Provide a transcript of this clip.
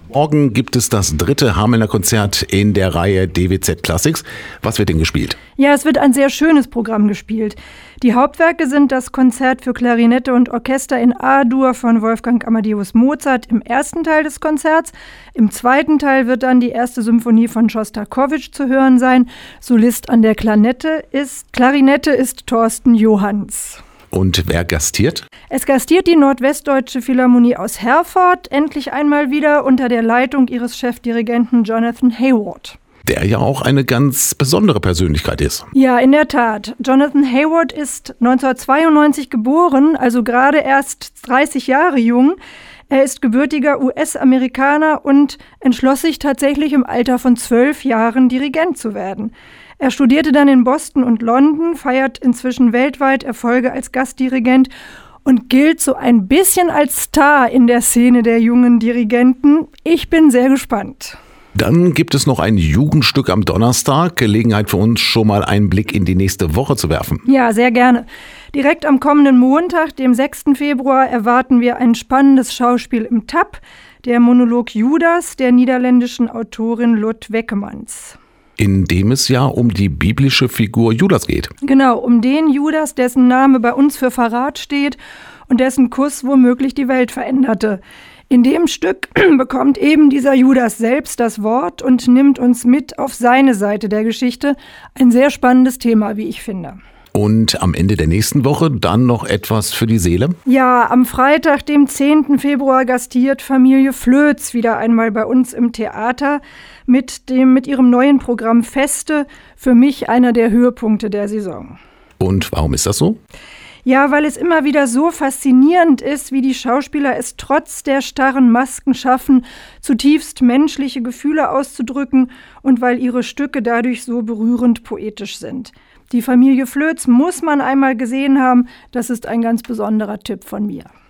Morgen gibt es das 3. Hamelner Konzert in der Reihe DWZ Classics. Was wird denn gespielt? Ja, es wird ein sehr schönes Programm gespielt. Die Hauptwerke sind das Konzert für Klarinette und Orchester in A-Dur von Wolfgang Amadeus Mozart im ersten Teil des Konzerts. Im zweiten Teil wird dann die erste Symphonie von Schostakowitsch zu hören sein. Solist an der Klarinette ist Thorsten Johanns. Und wer gastiert? Es gastiert die Nordwestdeutsche Philharmonie aus Herford, endlich einmal wieder unter der Leitung ihres Chefdirigenten Jonathan Hayward. Der ja auch eine ganz besondere Persönlichkeit ist. Ja, in der Tat. Jonathan Hayward ist 1992 geboren, also gerade erst 30 Jahre jung. Er ist gebürtiger US-Amerikaner und entschloss sich tatsächlich im Alter von 12 Jahren Dirigent zu werden. Er studierte dann in Boston und London, feiert inzwischen weltweit Erfolge als Gastdirigent und gilt so ein bisschen als Star in der Szene der jungen Dirigenten. Ich bin sehr gespannt. Dann gibt es noch ein Jugendstück am Donnerstag. Gelegenheit für uns, schon mal einen Blick in die nächste Woche zu werfen. Ja, sehr gerne. Direkt am kommenden Montag, dem 6. Februar, erwarten wir ein spannendes Schauspiel im TAP, der Monolog Judas der niederländischen Autorin Lot Weckemans. In dem es ja um die biblische Figur Judas geht. Genau, um den Judas, dessen Name bei uns für Verrat steht und dessen Kuss womöglich die Welt veränderte. In dem Stück bekommt eben dieser Judas selbst das Wort und nimmt uns mit auf seine Seite der Geschichte. Ein sehr spannendes Thema, wie ich finde. Und am Ende der nächsten Woche dann noch etwas für die Seele? Ja, am Freitag, dem 10. Februar, gastiert Familie Flöz wieder einmal bei uns im Theater mit ihrem neuen Programm Feste. Für mich einer der Höhepunkte der Saison. Und warum ist das so? Ja, weil es immer wieder so faszinierend ist, wie die Schauspieler es trotz der starren Masken schaffen, zutiefst menschliche Gefühle auszudrücken und weil ihre Stücke dadurch so berührend poetisch sind. Die Familie Flöz muss man einmal gesehen haben, das ist ein ganz besonderer Tipp von mir.